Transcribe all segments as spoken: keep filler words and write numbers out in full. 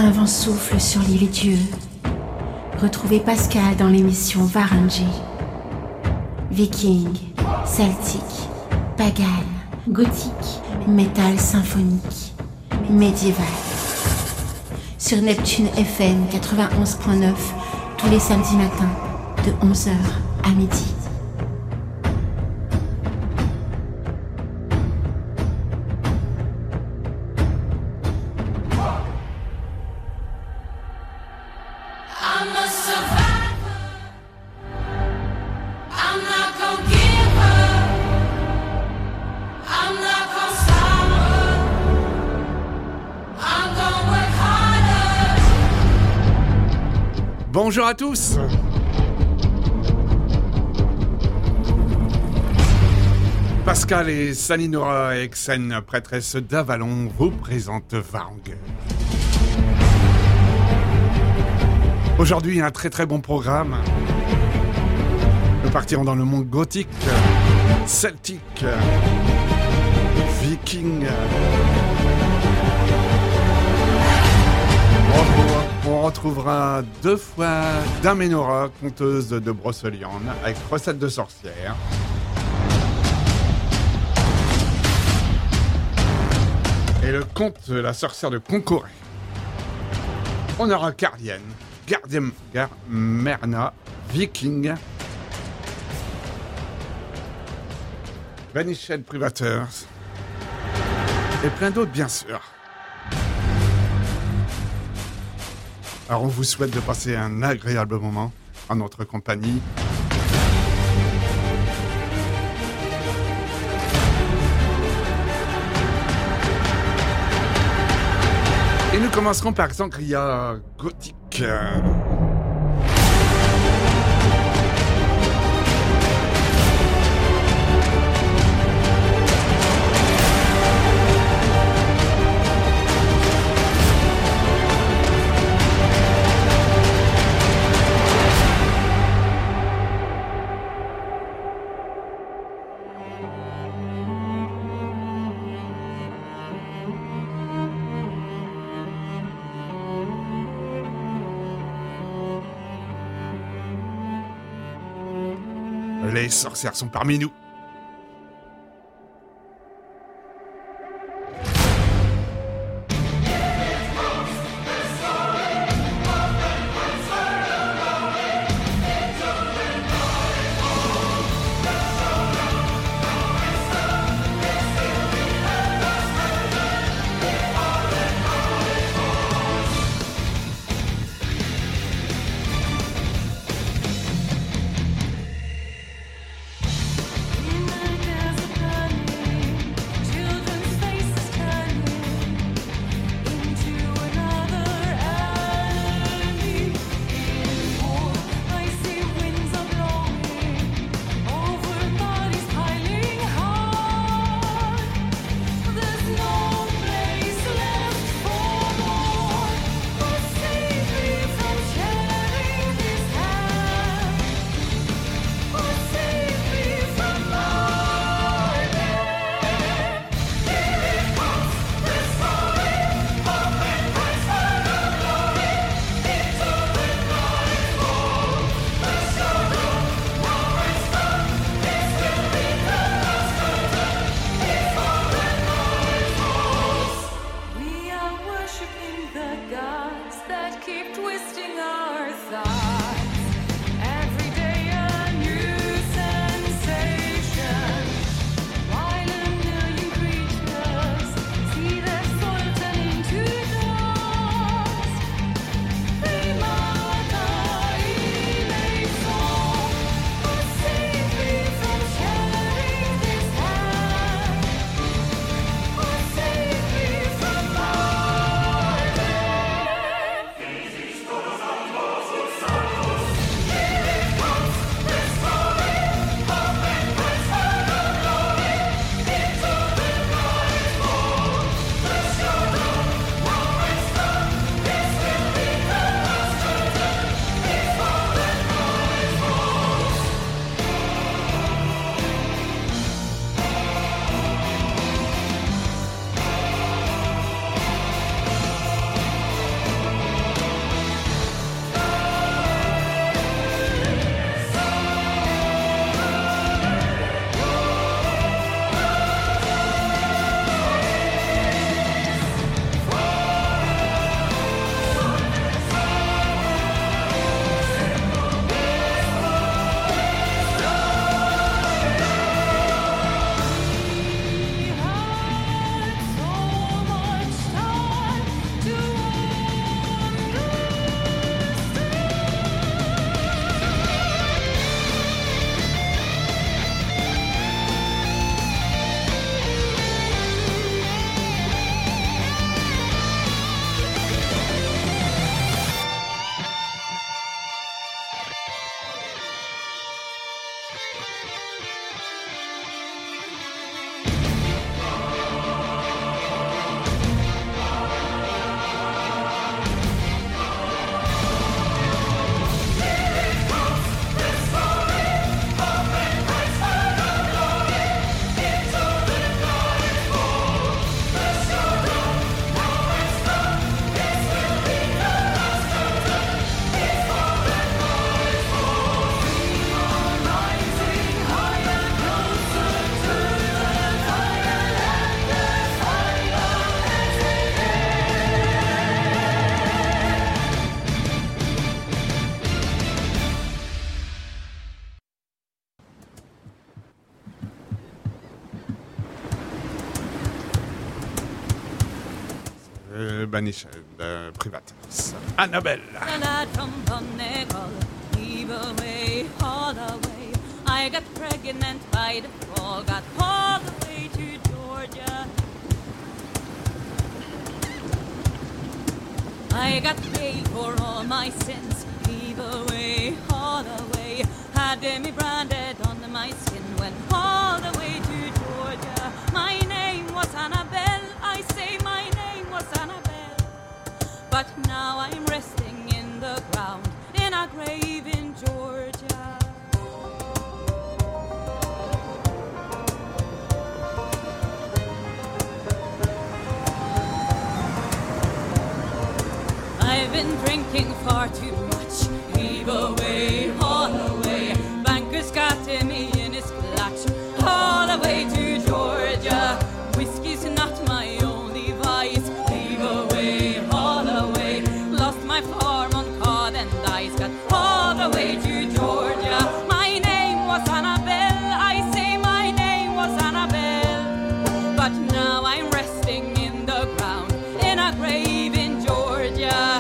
Un vent souffle sur l'île Dieu. Retrouvez Pascal dans l'émission Varangy. Viking, celtique, pagan, gothique, métal symphonique, médiéval. Sur Neptune F M quatre-vingt-onze point neuf, tous les samedis matins, de onze heures à midi. Bonjour à tous. Pascal et Salinora Exen, prêtresse d'Avalon, vous présentent Varangy. Aujourd'hui, un très très bon programme. Nous partirons dans le monde gothique, celtique, viking. On retrouvera deux fois Daménora, conteuse de Brocéliande, avec recette de sorcière. Et le conte de la sorcière de Concoré. On aura Cardienne, Gardium, Garmerna, Viking, Vanished Privateurs, et plein d'autres bien sûr. Alors on vous souhaite de passer un agréable moment en notre compagnie. Et nous commencerons par Sangria Gothique. Les sorcières sont parmi nous. de Banished, de Privateers. Annabelle. I got pregnant by the fall, got all the way to Georgia. I got paid for all my sins, leave away, all away. Had me branded on my skin, went all the way to Georgia. My name was Annabelle, I say my name was Annabelle. But now I'm resting in the ground, in a grave in Georgia. I've been drinking far too much, leave away, all away. Bankers got me in his clutch, all the way to Georgia. Whiskey's not my only vice, leave away, all away. Lost my farm on cod and dice, got all the way to Georgia. My name was Annabelle, I say my name was Annabelle. But now I'm resting in the ground, in a grave in Georgia.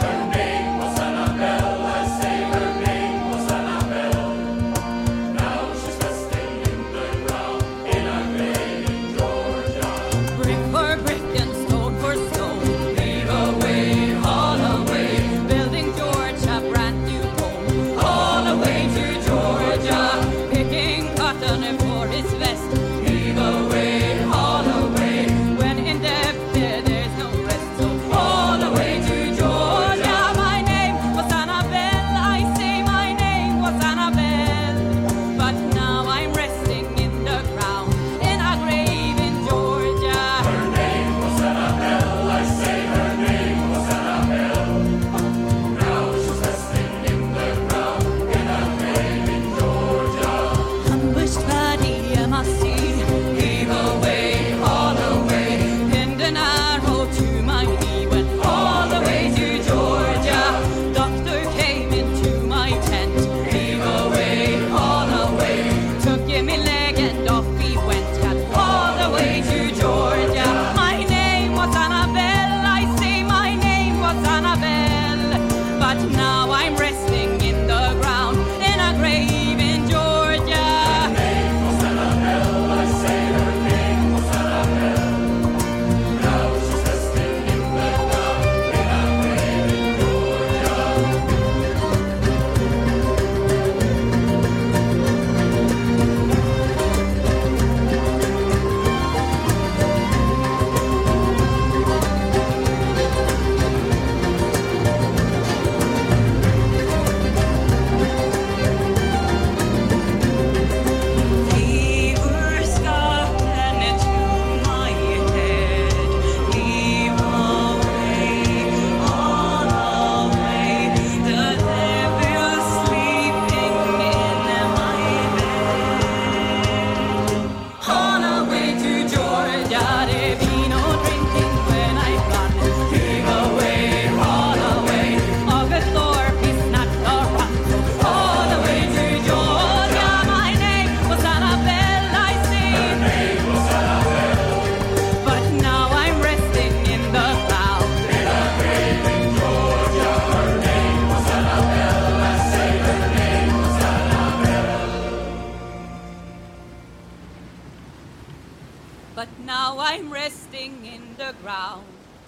But now I'm resting in the ground,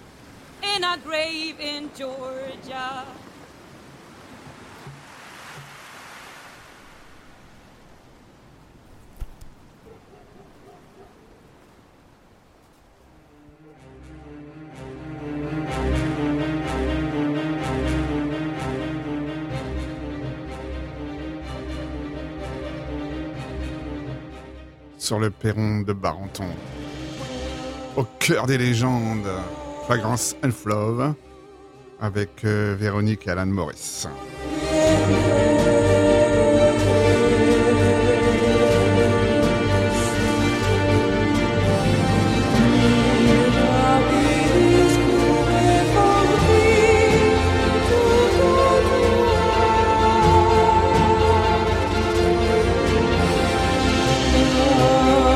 in a grave in Georgia. Sur le perron de Barenton, au cœur des légendes, Fragrance and Love, avec euh, Véronique et Alan Morris.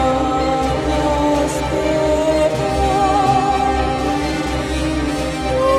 Oh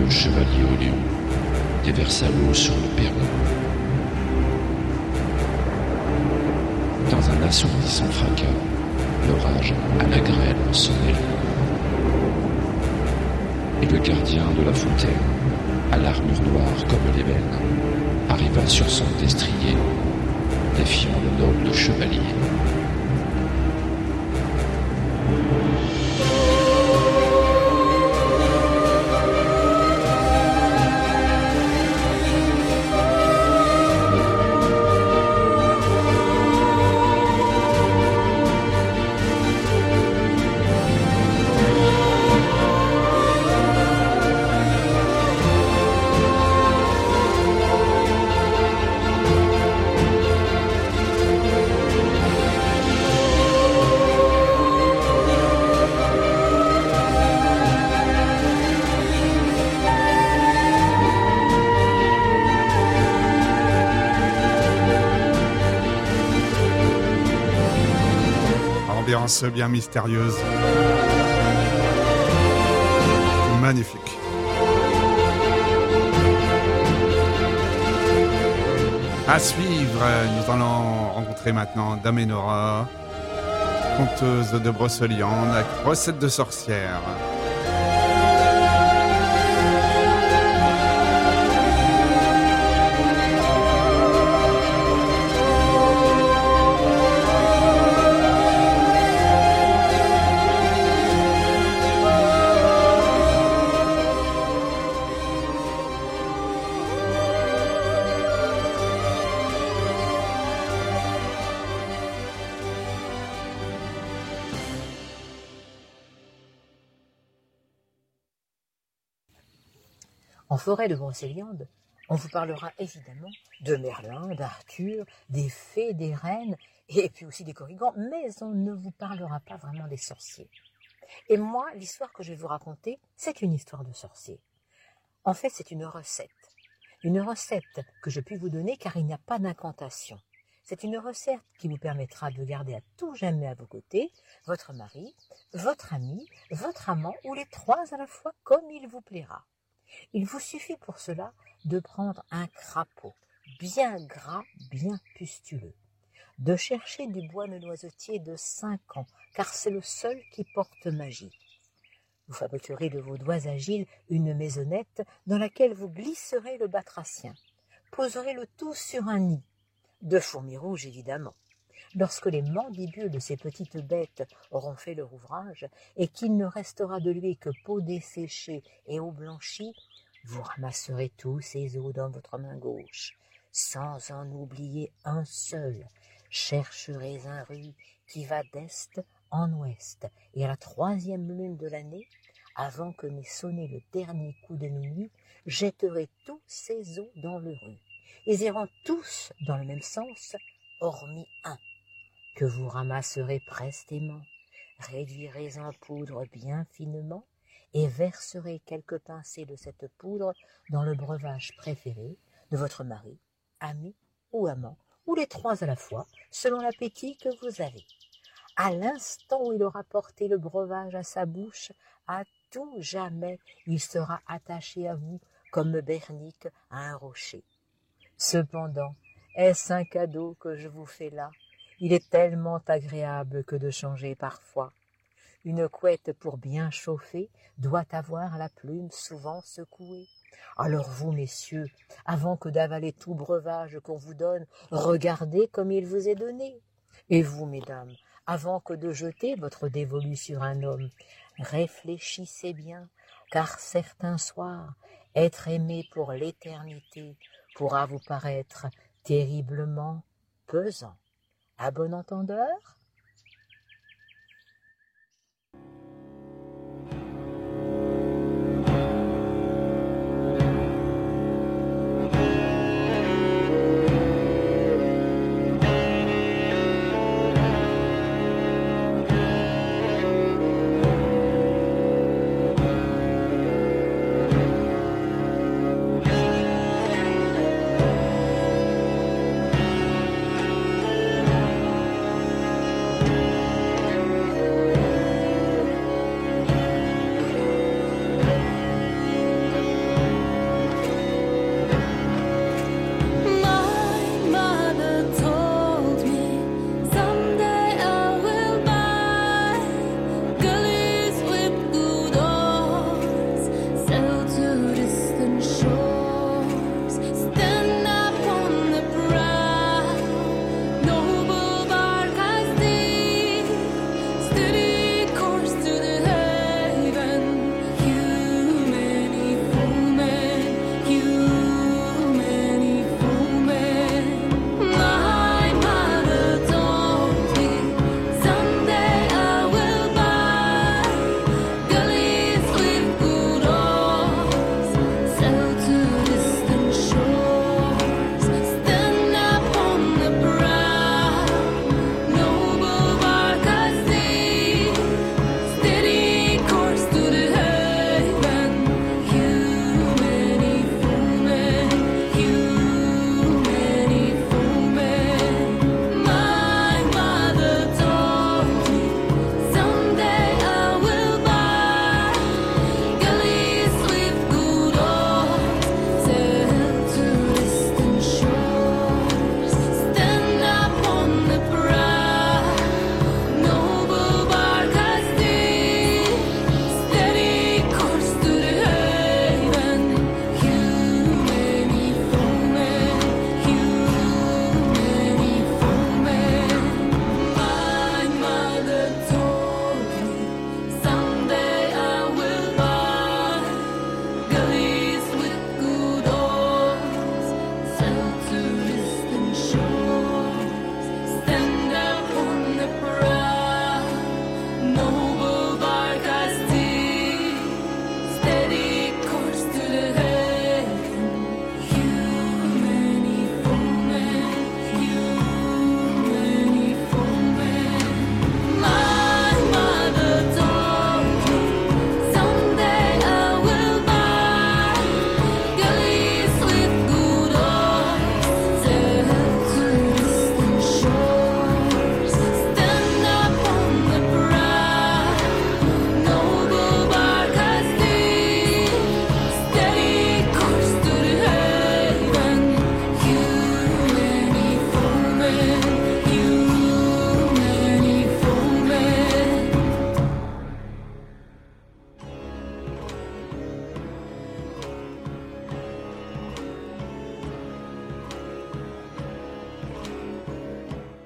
le chevalier au lion déversa l'eau sur le perron. Dans un assourdissant fracas, l'orage à la grêle sonnait. Et le gardien de la fontaine, à l'armure noire comme l'ébène, arriva sur son destrier, défiant le noble chevalier. Ambiance bien mystérieuse. Magnifique. À suivre, nous allons rencontrer maintenant Dame Enora, conteuse de Brocéliande, avec recette de sorcière. En forêt de Brocéliande, on vous parlera évidemment de Merlin, d'Arthur, des fées, des reines, et puis aussi des corrigans, mais on ne vous parlera pas vraiment des sorciers. Et moi, l'histoire que je vais vous raconter, c'est une histoire de sorcier. En fait, c'est une recette. Une recette que je puis vous donner car il n'y a pas d'incantation. C'est une recette qui vous permettra de garder à tout jamais à vos côtés votre mari, votre ami, votre amant ou les trois à la fois comme il vous plaira. Il vous suffit pour cela de prendre un crapaud bien gras, bien pustuleux, de chercher du bois de noisetier de cinq ans, car c'est le seul qui porte magie. Vous fabriquerez de vos doigts agiles une maisonnette dans laquelle vous glisserez le batracien, poserez le tout sur un nid, de fourmis rouges évidemment. Lorsque les mandibules de ces petites bêtes auront fait leur ouvrage et qu'il ne restera de lui que peau desséchée et eau blanchie, vous ramasserez tous ces os dans votre main gauche, sans en oublier un seul. Chercherez un rue qui va d'est en ouest, et à la troisième lune de l'année, avant que n'ait sonné le dernier coup de minuit, jetterez tous ces os dans le rue. Ils iront tous dans le même sens, hormis un, que vous ramasserez prestement, réduirez en poudre bien finement, et verserez quelques pincées de cette poudre dans le breuvage préféré de votre mari, ami ou amant, ou les trois à la fois, selon l'appétit que vous avez. À l'instant où il aura porté le breuvage à sa bouche, à tout jamais il sera attaché à vous comme Bernique à un rocher. Cependant, est-ce un cadeau que je vous fais là? Il est tellement agréable que de changer parfois. Une couette pour bien chauffer doit avoir la plume souvent secouée. Alors vous, messieurs, avant que d'avaler tout breuvage qu'on vous donne, regardez comme il vous est donné. Et vous, mesdames, avant que de jeter votre dévolu sur un homme, réfléchissez bien, car certains soirs, être aimé pour l'éternité pourra vous paraître terriblement pesant. À bon entendeur?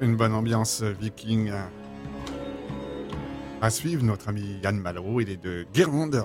une bonne ambiance viking à suivre. Notre ami Yann Malraux, il est de Guérande.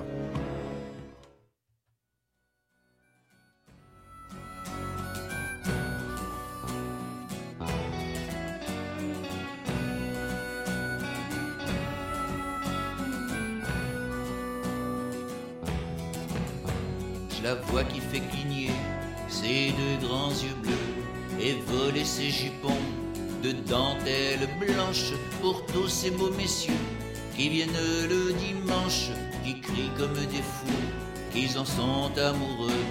Je la vois qui fait cligner ses deux grands yeux bleus et voler ses jupons de dentelle blanche pour tous ces beaux messieurs qui viennent le dimanche, qui crient comme des fous, qu'ils en sont amoureux.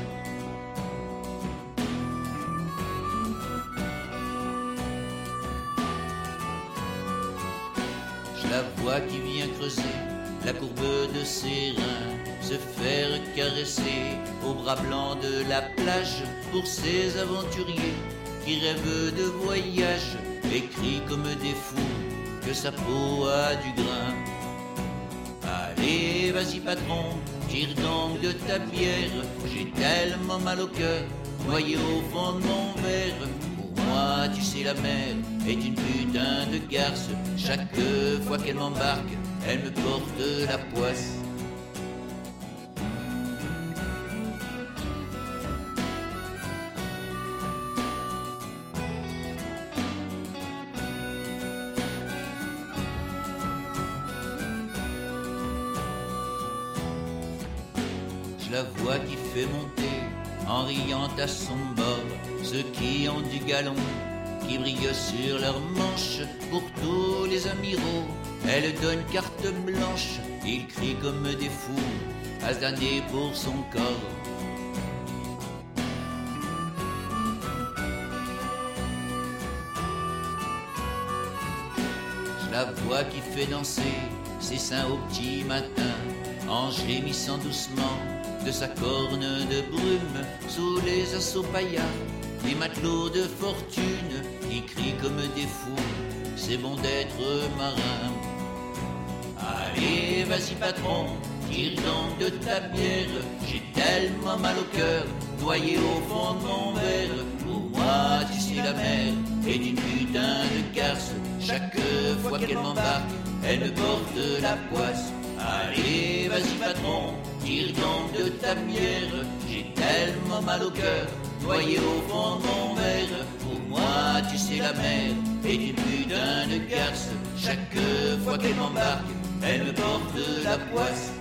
Je la vois qui vient creuser la courbe de ses reins, se faire caresser au bras blanc de la plage pour ces aventuriers qui rêvent de voyage et crient comme des fous que sa peau a du grain. Allez, vas-y patron, tire donc de ta bière, j'ai tellement mal au cœur, noyé au fond de mon verre. Pour moi, tu sais, la mer est une putain de garce, chaque fois qu'elle m'embarque, elle me porte la poisse. Je la vois qui fait monter, en riant à son bord, ceux qui ont du galon, qui brillent sur leurs manches pour tous les amiraux. Elle donne carte blanche, ils crient comme des fous, à se damner pour son corps. Je la vois qui fait danser ses seins au petit matin, en gémissant doucement de sa corne de brume sous les assauts paillards des matelots de fortune qui crient comme des fous, c'est bon d'être marin. Allez, vas-y patron, tire donc de ta bière, j'ai tellement mal au cœur, noyé au fond de mon verre. Pour moi, tu sais, la mer est une putain de garce, chaque fois qu'elle m'embarque, elle me porte la poisse. Allez, vas-y patron, tire donc de ta bière, j'ai tellement mal au cœur, noyé au fond de mon verre. Pour moi, tu sais, la mer est une putain de garce, chaque fois qu'elle m'embarque, elle me porte la poisse.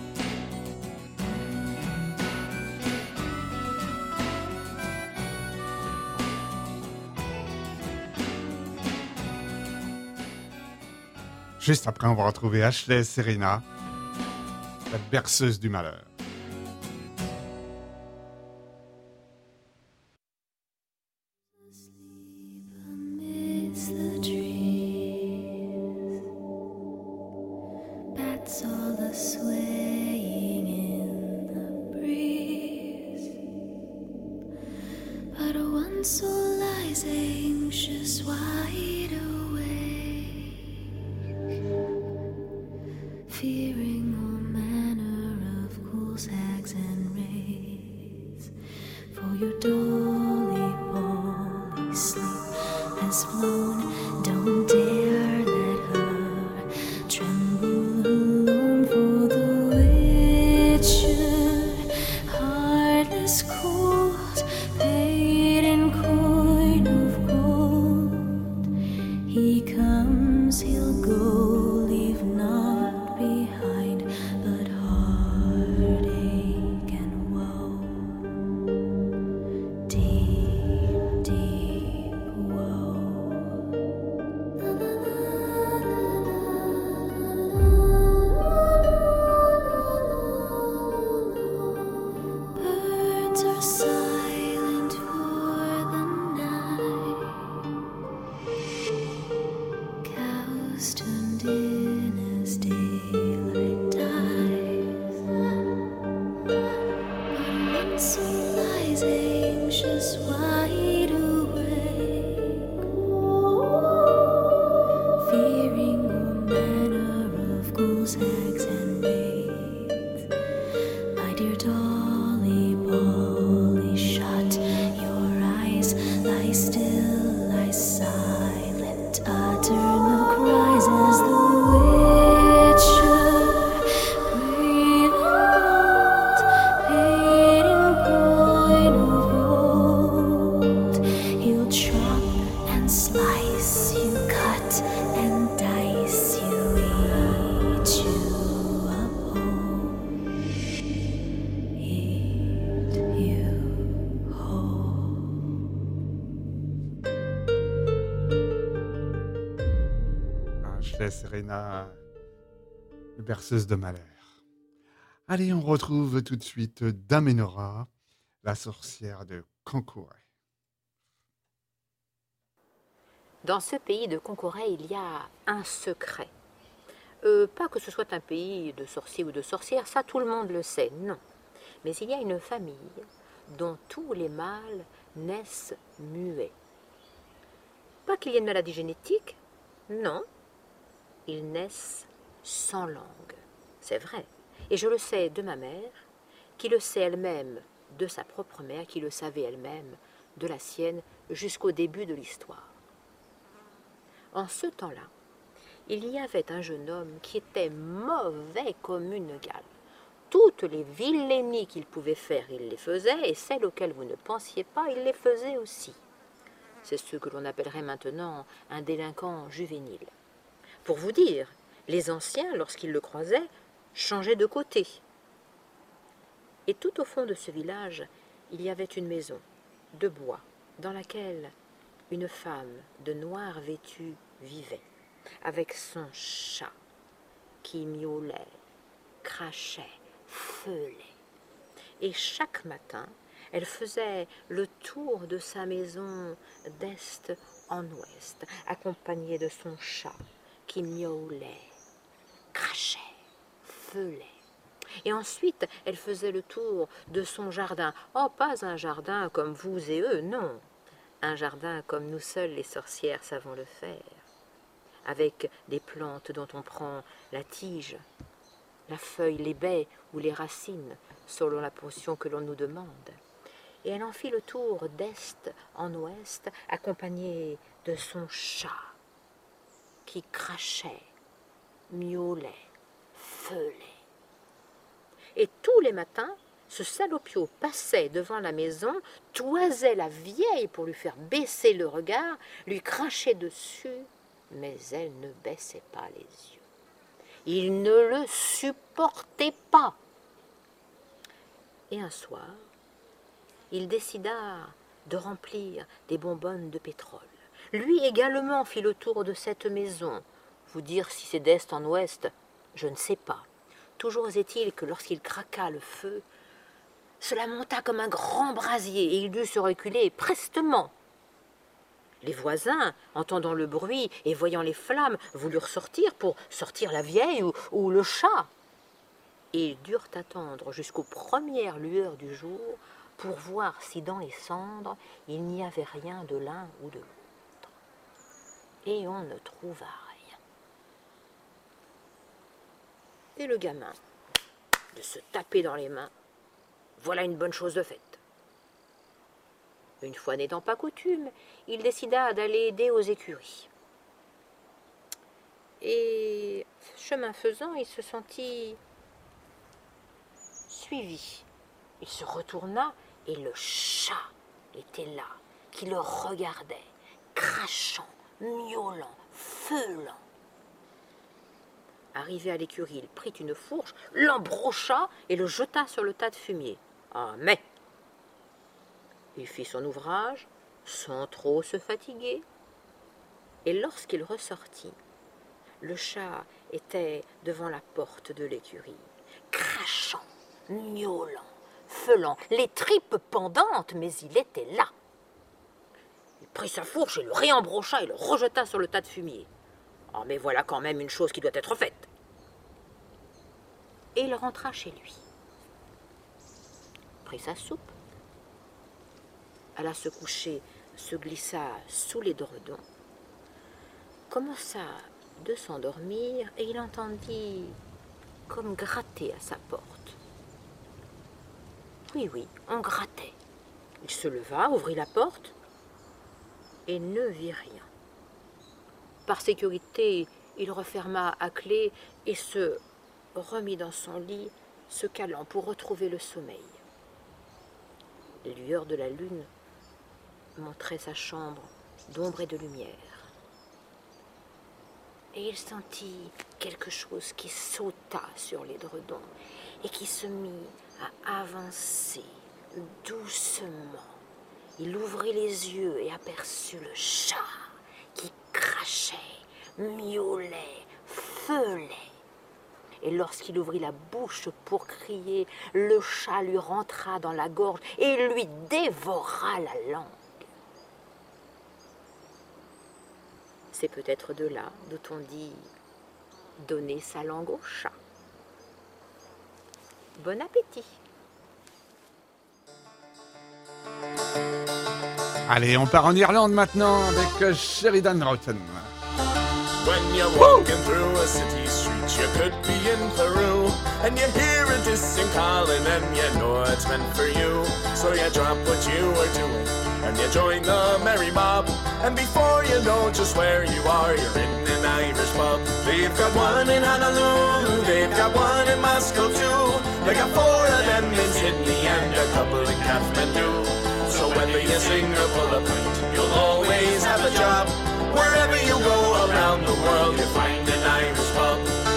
Juste après, on va retrouver Ashley Serena, la berceuse du malheur. Lie still, lie silent. Chez Serena, berceuse de malheur. Allez, on retrouve tout de suite Dame Enora, la sorcière de Cancoret. Dans ce pays de Cancoret, il y a un secret. Euh, pas que ce soit un pays de sorciers ou de sorcières, ça tout le monde le sait, non. Mais il y a une famille dont tous les mâles naissent muets. Pas qu'il y ait une maladie génétique, non. Ils naissent sans langue, c'est vrai. Et je le sais de ma mère, qui le sait elle-même de sa propre mère, qui le savait elle-même de la sienne jusqu'au début de l'histoire. En ce temps-là, il y avait un jeune homme qui était mauvais comme une gale. Toutes les vilainies qu'il pouvait faire, il les faisait, et celles auxquelles vous ne pensiez pas, il les faisait aussi. C'est ce que l'on appellerait maintenant un délinquant juvénile. Pour vous dire, les anciens, lorsqu'ils le croisaient, changeaient de côté. Et tout au fond de ce village, il y avait une maison de bois dans laquelle une femme de noir vêtue vivait, avec son chat qui miaulait, crachait, feulait. Et chaque matin, elle faisait le tour de sa maison d'est en ouest, accompagnée de son chat qui miaulait, crachait, feulait. Et ensuite, elle faisait le tour de son jardin. Oh, pas un jardin comme vous et eux, non. Un jardin comme nous seuls les sorcières savons le faire, avec des plantes dont on prend la tige, la feuille, les baies ou les racines, selon la portion que l'on nous demande. Et elle en fit le tour d'est en ouest, accompagnée de son chat, qui crachait, miaulait, feulait. Et tous les matins, ce salopio passait devant la maison, toisait la vieille pour lui faire baisser le regard, lui crachait dessus, mais elle ne baissait pas les yeux. Il ne le supportait pas. Et un soir, il décida de remplir des bonbonnes de pétrole. Lui également fit le tour de cette maison. Vous dire si c'est d'est en ouest, je ne sais pas. Toujours est-il que lorsqu'il craqua le feu, cela monta comme un grand brasier et il dut se reculer prestement. Les voisins, entendant le bruit et voyant les flammes, voulurent sortir pour sortir la vieille ou, ou le chat. Et ils durent attendre jusqu'aux premières lueurs du jour pour voir si dans les cendres il n'y avait rien de l'un ou de l'autre. Et on ne trouva rien. Et le gamin, de se taper dans les mains, voilà une bonne chose de faite. Une fois n'étant pas coutume, il décida d'aller aider aux écuries. Et chemin faisant, il se sentit suivi. Il se retourna et le chat était là, qui le regardait, crachant, miaulant, feulant. Arrivé à l'écurie, il prit une fourche, l'embrocha et le jeta sur le tas de fumier. Ah, mais il fit son ouvrage sans trop se fatiguer. Et lorsqu'il ressortit, le chat était devant la porte de l'écurie, crachant, miaulant, feulant, les tripes pendantes, mais il était là. Il prit sa fourche et le réembrocha et le rejeta sur le tas de fumier. Ah, mais voilà quand même une chose qui doit être faite. Et il rentra chez lui. Prit sa soupe, alla se coucher, se glissa sous l'édredon, commença de s'endormir et il entendit comme gratter à sa porte. Oui, oui, on grattait. Il se leva, ouvrit la porte et ne vit rien. Par sécurité, il referma à clé et se remit dans son lit, se calant pour retrouver le sommeil. Les lueurs de la lune montraient sa chambre d'ombre et de lumière. Et il sentit quelque chose qui sauta sur l'édredon et qui se mit à avancer doucement. Il ouvrit les yeux et aperçut le chat qui crachait, miaulait, feulait. Et lorsqu'il ouvrit la bouche pour crier, le chat lui rentra dans la gorge et lui dévora la langue. C'est peut-être de là d'où on dit « donner sa langue au chat ». Bon appétit. Allez, on part en Irlande maintenant avec Sheridan Rotten. When you're walking through a city street, you could be in Peru, and you hear a distant calling and you know it's meant for you. So you drop what you are doing and you join the merry mob, and before you know just where you are, you're in an Irish pub. They've got one in Honolulu, they've got one in Moscow too. They got four of them in Sydney and a couple in Kathmandu. So whether you sing or pull a pint, you'll always have a job. Wherever you go around the world, you'll find an Irish pub.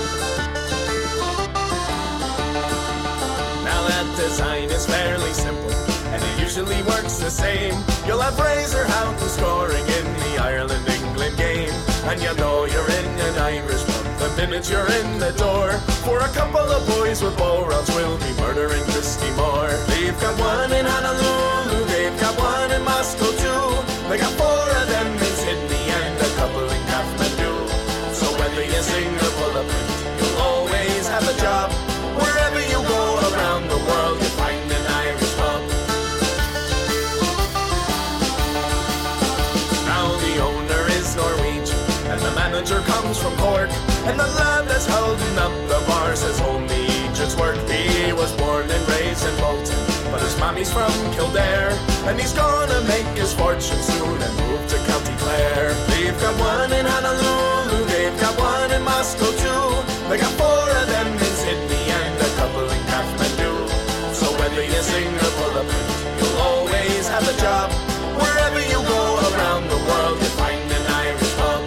Now that design is fairly simple, and it usually works the same. You'll have Fraser Houghton scoring in the Ireland-England game, and you know you're in an Irish pub the minute you're in the door. For a couple of boys with bow-rounds will be murdering Christy Moore. They've got one in Honolulu, they've got one in Moscow too. They got four of them in Sydney and a couple in Kathmandu. So whether you sing or pull a pint, you'll always have a job. Wherever you go around the world, you'll find an Irish pub. Now the owner is Norwegian and the manager comes from Cork, and the lad that's holding up the bar says only Egypt's work. He was born and raised in Bolton, but his mommy's from Kildare, and he's gonna make his fortune soon and move to County Clare. They've got one in Honolulu, they've got one in Moscow too. They got four of them in Sydney and a couple in Kathmandu. So whether you sing or pull a pint, you'll always have a job. Wherever you go around the world, you'll find an Irish pub.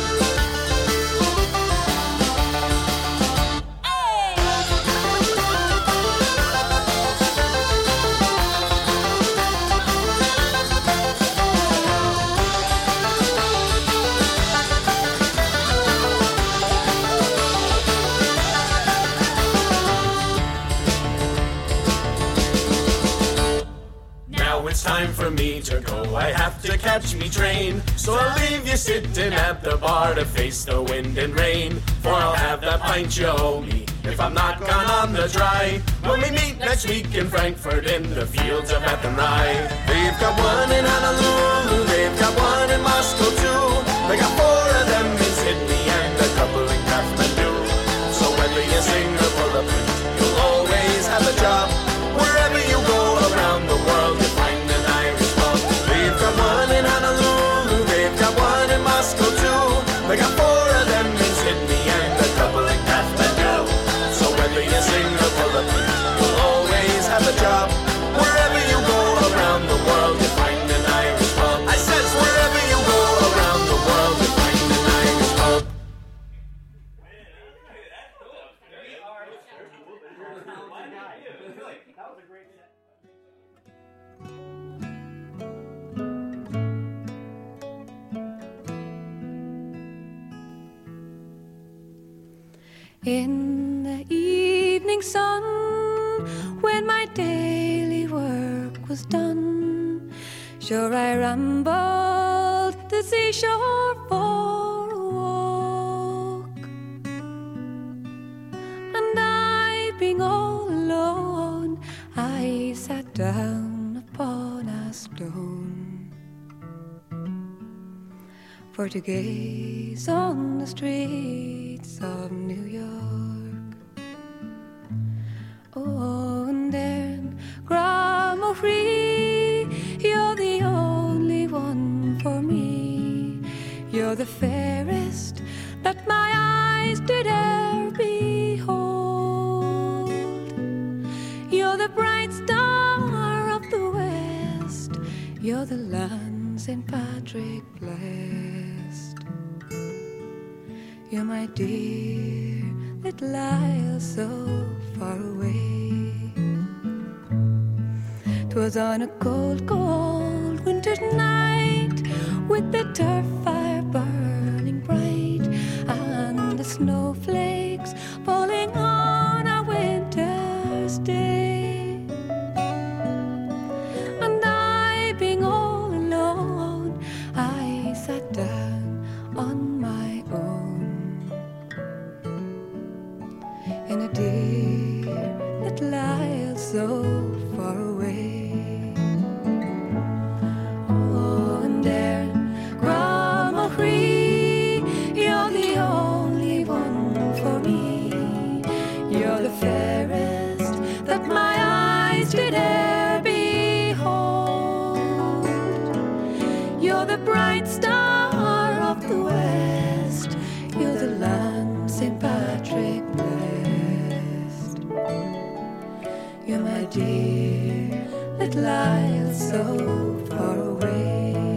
It's time for me to go, I have to catch me train. So I'll leave you sitting at the bar to face the wind and rain. For I'll have that pint you owe me if I'm not gone on the dry. When we meet next week in Frankfurt in the fields of Athenry. They've got one in Honolulu, they've got one in Moscow too. They got four of them in Sydney and a couple in Kathmandu. So whether you sing or pull a pint, you'll always have a job. Wherever you go around the world, you'll find an Irish pub. They've got one in Honolulu, they've got one in Moscow too. They got four of them in Sydney and a couple in Kathmandu. So whether you sing or pull a pint, you'll always have a job. Wherever you go around the world, you'll find an Irish pub. I says wherever you go around the world, you'll find an Irish pub. In the evening sun, when my daily work was done, sure I rambled the seashore for a walk. And I, being all alone, I sat down upon a stone for to gaze on the streets of New York. Oh, and then, Grandma Free, you're the only one for me. You're the fairest that my eyes did e'er behold. You're the bright star of the west. You're the land Saint Patrick blessed. You're my dear little isle so far away. 'Twas on a cold, cold winter's night, with the turf fire burning bright, day. And I, being all alone, I sat down on my own in a dear little isle so far away. Oh, and there, Gramochry, you're the only one for me. You're the fairest that my eyes did e'er behold. You're the bright star of the west. You're the land Saint Patrick blessed. You're my dear little isle so far away.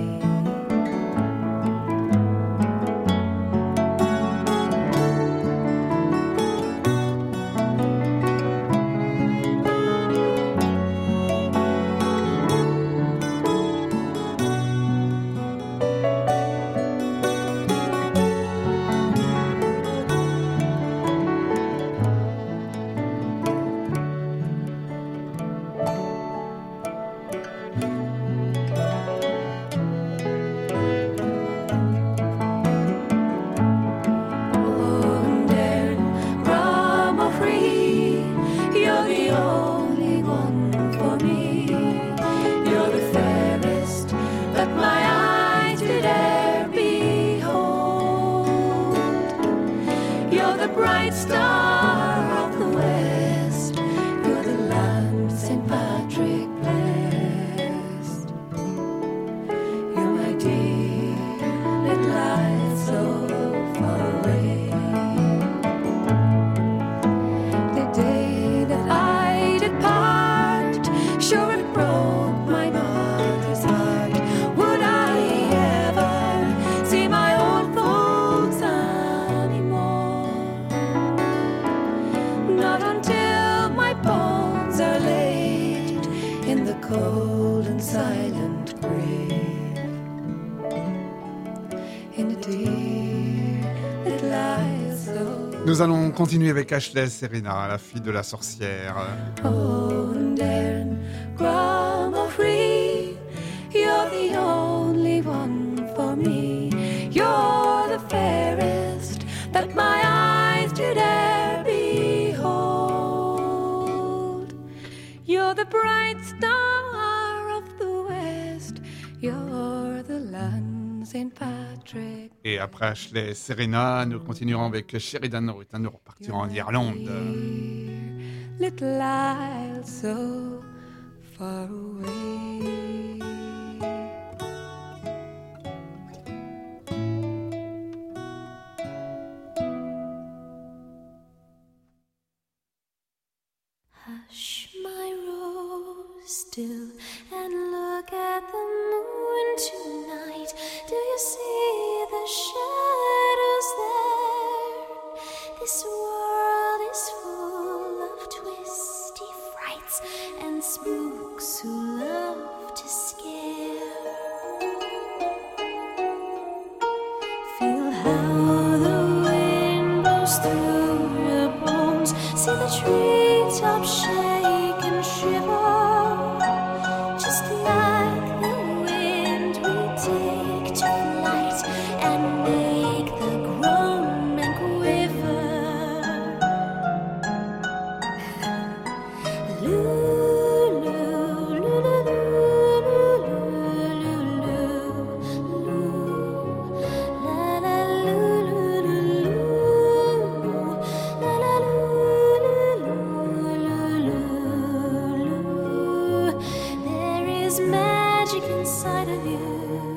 Nous allons continuer avec Ashley Serena, la fille de la sorcière. Oh, and Gramochry, you're the only one for me. You're the fairest that my eyes did e'er behold. You're the bright star of the west. You're the land Saint Patrick. Et après Ashley Serena, nous continuerons avec Sheridan Rotten. Nous repartirons en Irlande. Little isle so far away. Hush, my rose, still, and look at the moon tonight. Do you see the shadows there? This world is full of twisty frights and spooks who love to scare. Feel how the wind blows through your bones. See the treetops shake and shiver. Just like the wind we take to flight and make the groan and quiver. Lulu, lulu, lulu, lulu, lulu, la la lulu, lulu, la la lulu, lulu. There is magic inside of you.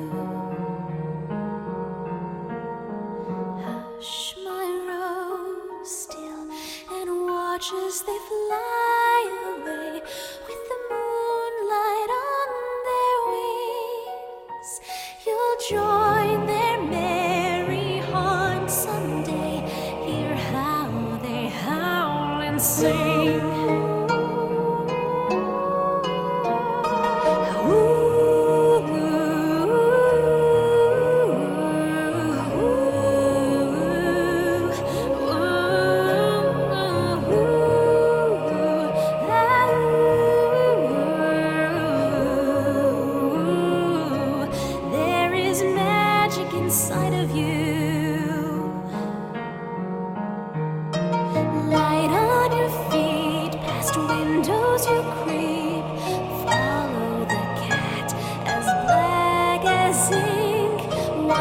Hush, my rose, still, and watch as they fly away with the moonlight on their wings. You'll join their merry haunt someday. Hear how they howl and sing. Ooh, ooh, ooh, ooh, ooh, la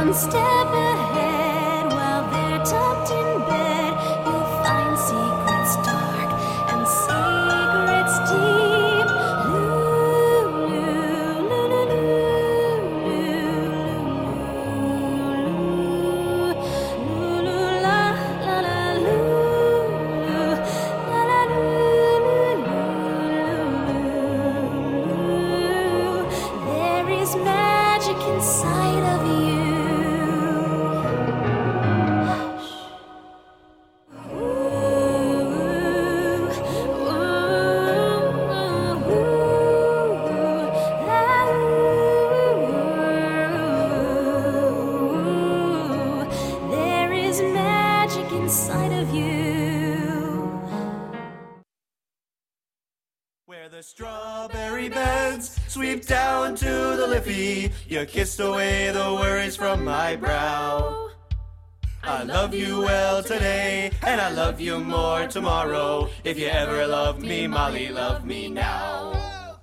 one step ahead. While they're tucked in bed, you'll find secrets dark and secrets deep. Lulu, Lulu, Lulu, la la la, Lulu, la la Lulu. There is magic inside of you. There is magic inside of you. Where the strawberry beds sweep down to the Liffey, you kissed away the worries from my brow. I love you well today, and I love you more tomorrow. If you ever loved me, Molly, love me now.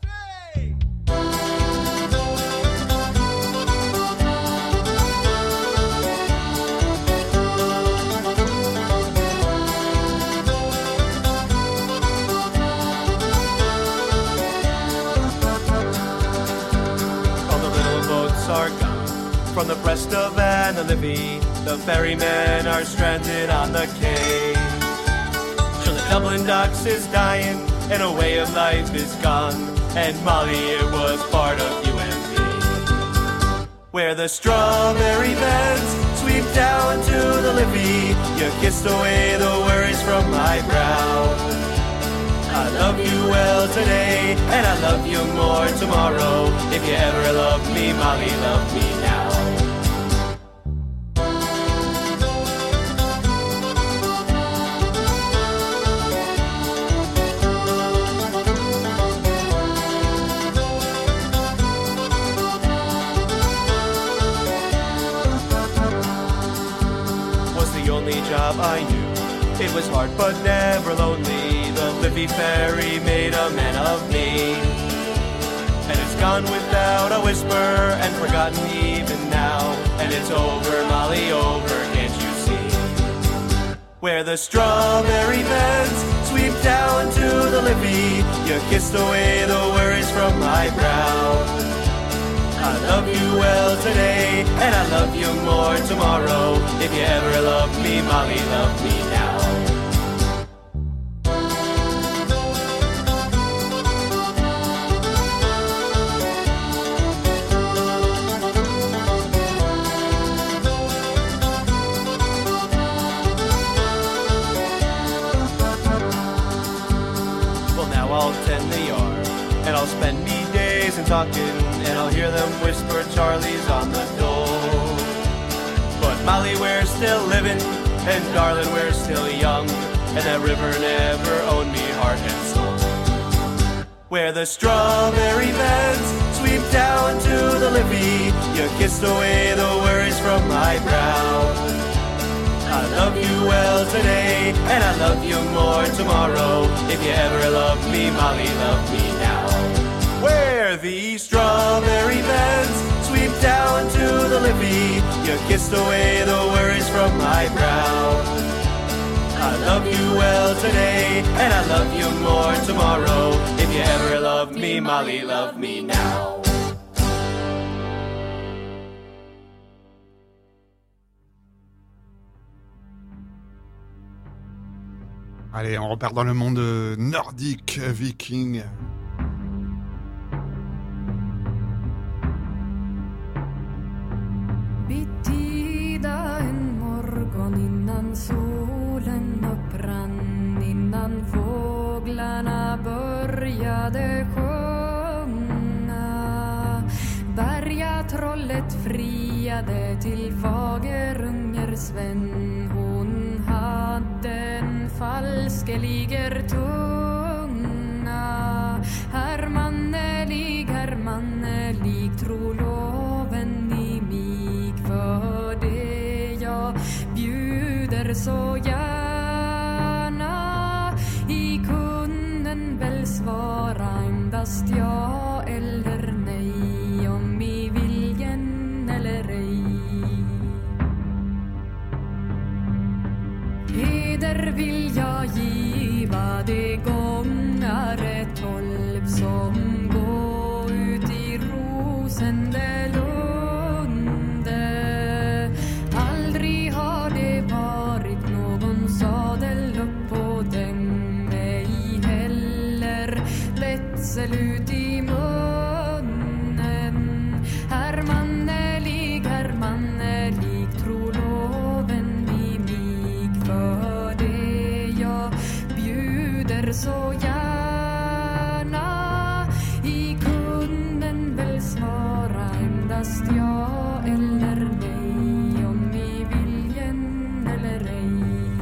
All the little boats are gone from the breast of Anna Livy. The ferrymen are stranded on the quay. Sure, the Dublin docks is dying, and a way of life is gone. And Molly, it was part of you and me. Where the strawberry beds sweep down to the Liffey, you kissed away the worries from my brow. I love you well today, and I love you more tomorrow. If you ever loved me, Molly, love me now. Was the only job I knew. It was hard but never lonely. The Liffey ferry made a man of me. And it's gone without a whisper and forgotten even now. And it's over, Molly, over, can't you see? Where the strawberry beds sweep down to the Liffey, you kissed away the worries from my brow. I love you well today, and I love you more tomorrow. If you ever loved me, Molly, love me now. Well, now I'll tend the yard, and I'll spend me days in talking, and I'll hear them whisper Charlie's on the door. But Molly, we're still living, and darling, we're still young, and that river never owned me heart and soul. Where the strawberry beds sweep down to the Liffey, you kissed away the worries from my brow. I love you well today, and I love you more tomorrow. If you ever loved me, Molly, love me now. Where the strawberry beds sweep down to the Liffey, you kissed away the worries from my brow. I love you well today, and I love you more tomorrow. If you ever loved me, Molly, love me now. Allez, on repart dans le monde nordique, viking. Bittida en morgon innan solen upprann, innan fåglarna började sjunga. Bergatrollet friade till fagerunger Sven. Hon hade en falskeliger tunga. Hermannelig, hermannelig, tro loven i mig. För det jag bjuder så gärna. I kunden väl svara endast ja eller nej. Om i viljen eller ej. som gå ut i Rosendelunde. Aldrig har det varit någon sadel upp på den, ej heller lätsel ut i munnen. Herr mannelig, herr mannelig, tro loven i mig, för det jag bjuder så gärna. I kunden väl svara endast ja eller nej, om i viljen eller ej.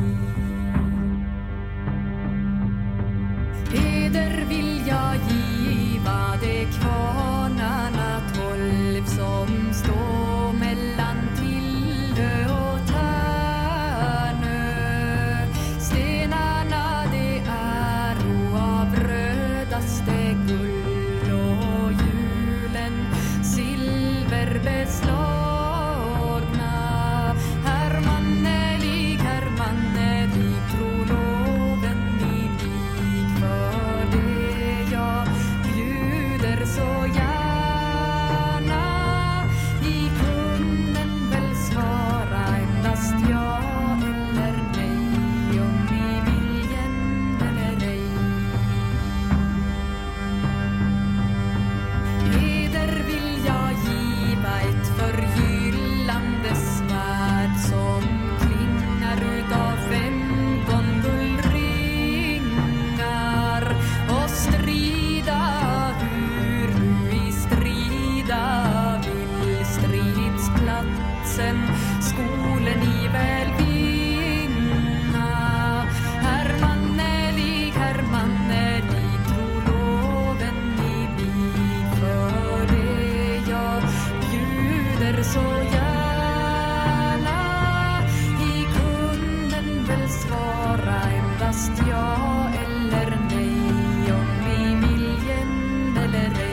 Eder vill jag giva de kvarnarna tolv som står mellan Tillö och Tärnö. Stenarna det är av rödaste guld och julen silverbeslagna. Herr mannelig, herr mannelig, tro loven i mig, för det jag bjuder så gärna. I kunden väl svara endast ja eller nej, om i viljen eller ej. Eder vill jag giva ett förgyllande svärd som klingar utav femton guldringar, och strida hur du i strida vill. Stridsplatsen skolen i väl vinna. Herr mannelig, herr mannelig, tro loven i mig, för det jag bjuder så gärna. I kunden väl svara endast ja eller nej, om i viljen eller ej.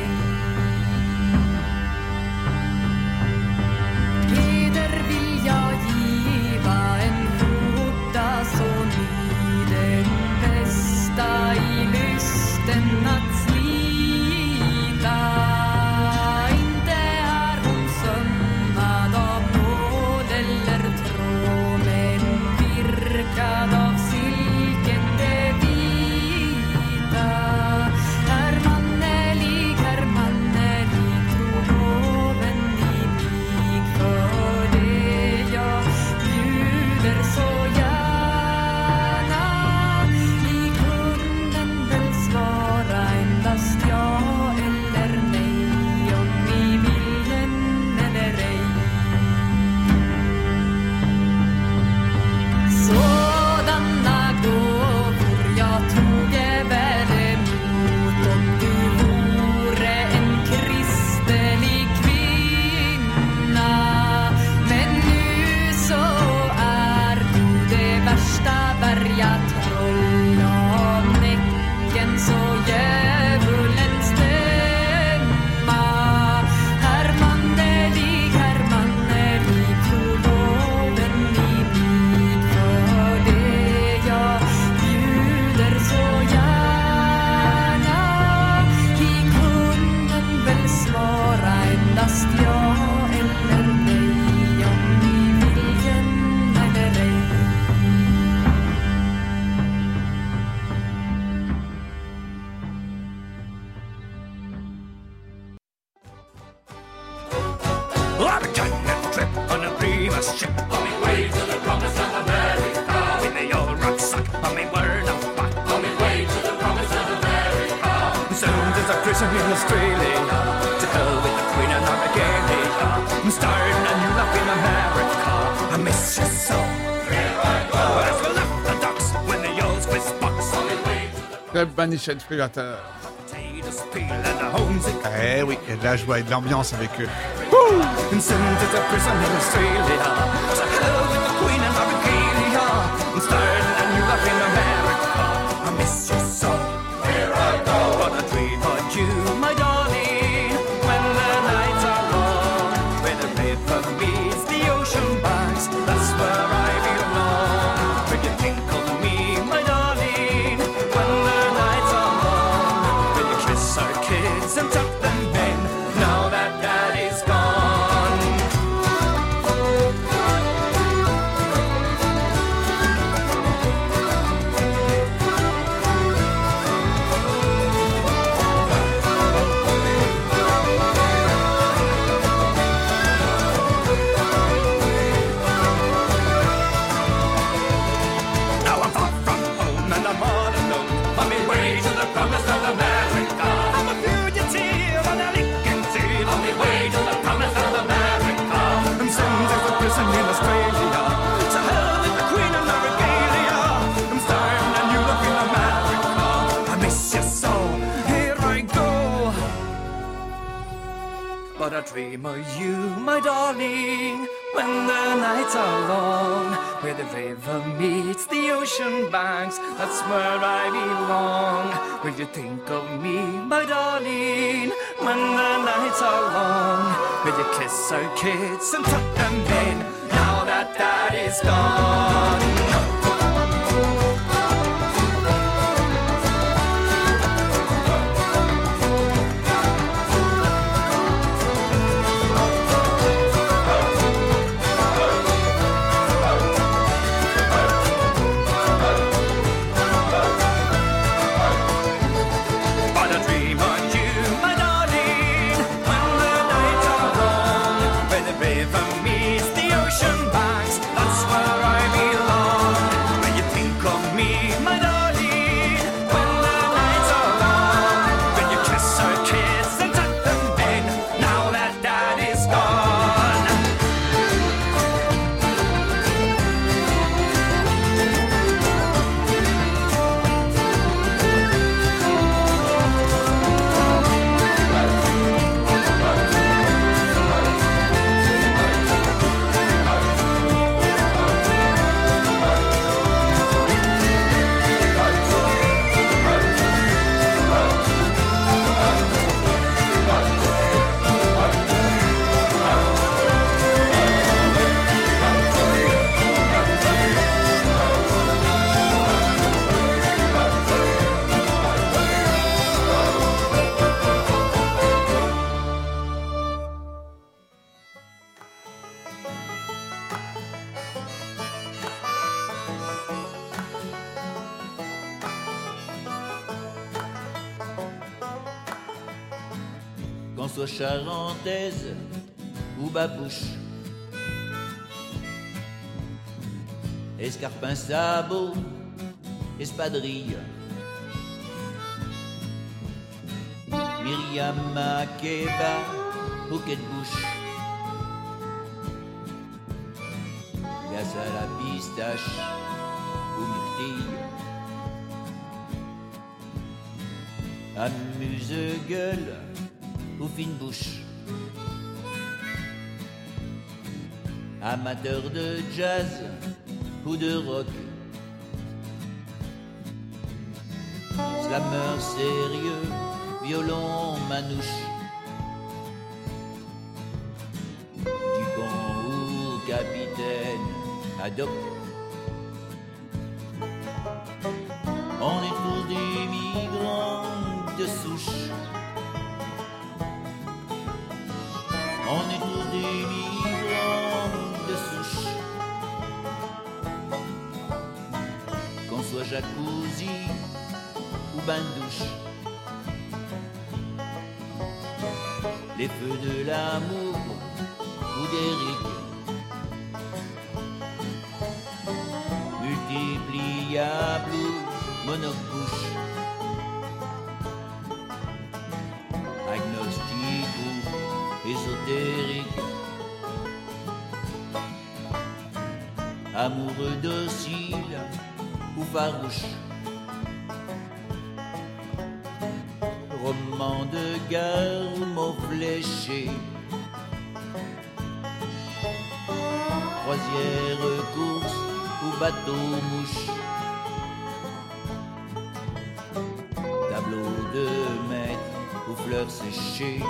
Eder vill jag giva en skjorta så ny, den bästa i lysten att slita. Inte är hon sömmad av nåd eller tråd, men virkad av silken det vita. Herr mannelig, herr mannelig, tro loven i mig, för det jag bjuder så gärna. I kunden väl svara endast ja eller nej, om i viljen eller ej. Sådana gåvor jag toge väl emot, om du vore en kristelig kvinna. Men nu så är du det värsta bergatroll, av näcken så djävulens stämma. Herr mannelig, herr mannelig, tro loven i mig, för det jag bjuder så gärna. I kunden väl svara endast ja eller nej, om i viljen eller ej. On a giant trip on a Primus ship, on my way to the promised land of America. In the old rucksack, on my word of back, on my way to the promised land of America. Soon as a prison in Australia, to hell with the Queen and Abigail. I'm starting a new life in America. I miss you so. Here I go. As we left the docks when the old Swiss box, on my way to the Club Banichet Fregateur. potatoes peel and the homesick. Eh oui, il y a de la joie et de l'ambiance avec eux. And sent to the prison in Australia. To hell with the Queen and Abigail. I'm starting a new life in America. I miss you so. Here I go. What a treat for you, my darling. When the nights are long, where the river meets the ocean banks, that's where I belong. When you think of me, my darling. When the nights are long, when you kiss our But I dream of you, my darling, when the nights are long, where the river meets the ocean banks, that's where I belong. Will you think of me, my darling, when the nights are long? Will you kiss our kids and tuck them in, now that Dad is gone? Qu'on soit charentaise ou babouche, escarpin, sabot, espadrille, Myriam, Makeba, bouquet de bouche, glace à la pistache ou myrtille, amuse-gueule ou fine bouche, amateur de jazz ou de rock, slammer sérieux, violon manouche, Dupont ou capitaine ad hoc. On est tous des migrants de souche. On est tous des migrants de souche. Qu'on soit jacuzzi ou bain de douche, les feux de l'amour ou d'Éric, multipliables ou monocouche, agnostique ou ésotérique, amoureux docile ou farouche, roman de guerre ou mot fléché, croisière, course ou bateau mouche, tableau de maître ou fleurs séchées.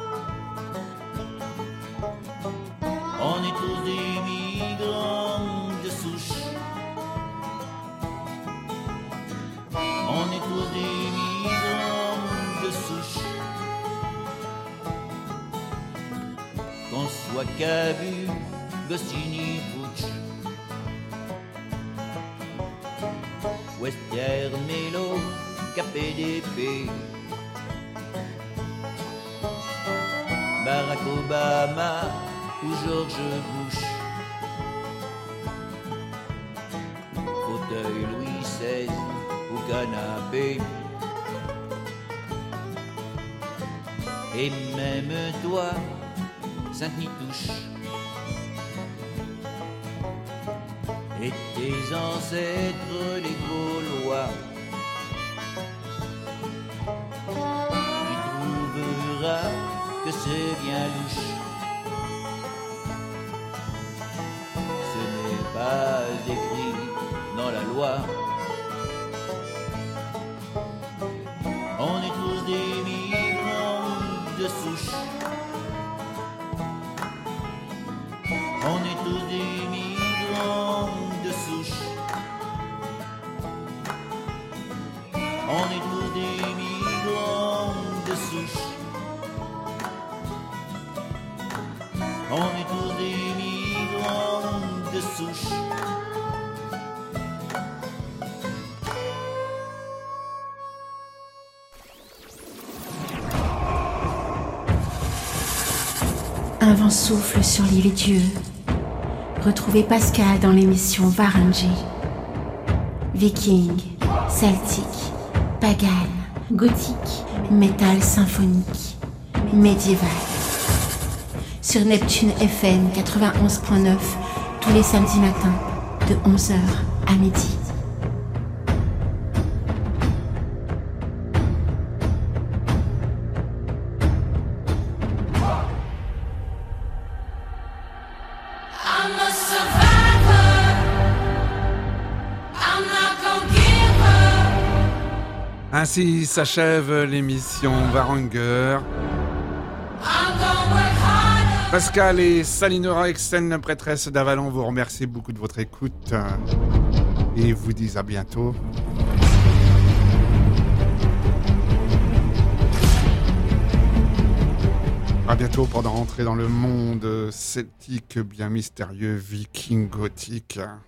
On est tous des migrants de souche. On est tous des migrants de souche. Qu'on soit Cabu, Goscinny, Butch, Western, Mélo, K P D P, Barack Obama ou George Bush, fauteuil Louis seize ou canapé, et même toi, Sainte-Nitouche, et tes ancêtres les Gaulois, tu trouveras que que c'est bien louche. Ce n'est pas écrit dans la loi. On est tous des migrants de souche. On est tous des migrants de souche. On est tous des migrants de souche. On est tous des migrants de souche. Un vent souffle sur l'île Dieu. Retrouvez Pascal dans l'émission Varangy. Viking, celtique, pagan, gothique, métal symphonique, médiéval. Sur Neptune F M quatre-vingt-onze point neuf, tous les samedis matins, de onze heures à midi. Ainsi s'achève l'émission Varanger. Pascal et Salinora Exen, prêtresse d'Avalon, vous remercie beaucoup de votre écoute et vous disent à bientôt. À bientôt pour entrer dans le monde celtique bien mystérieux, viking gothique.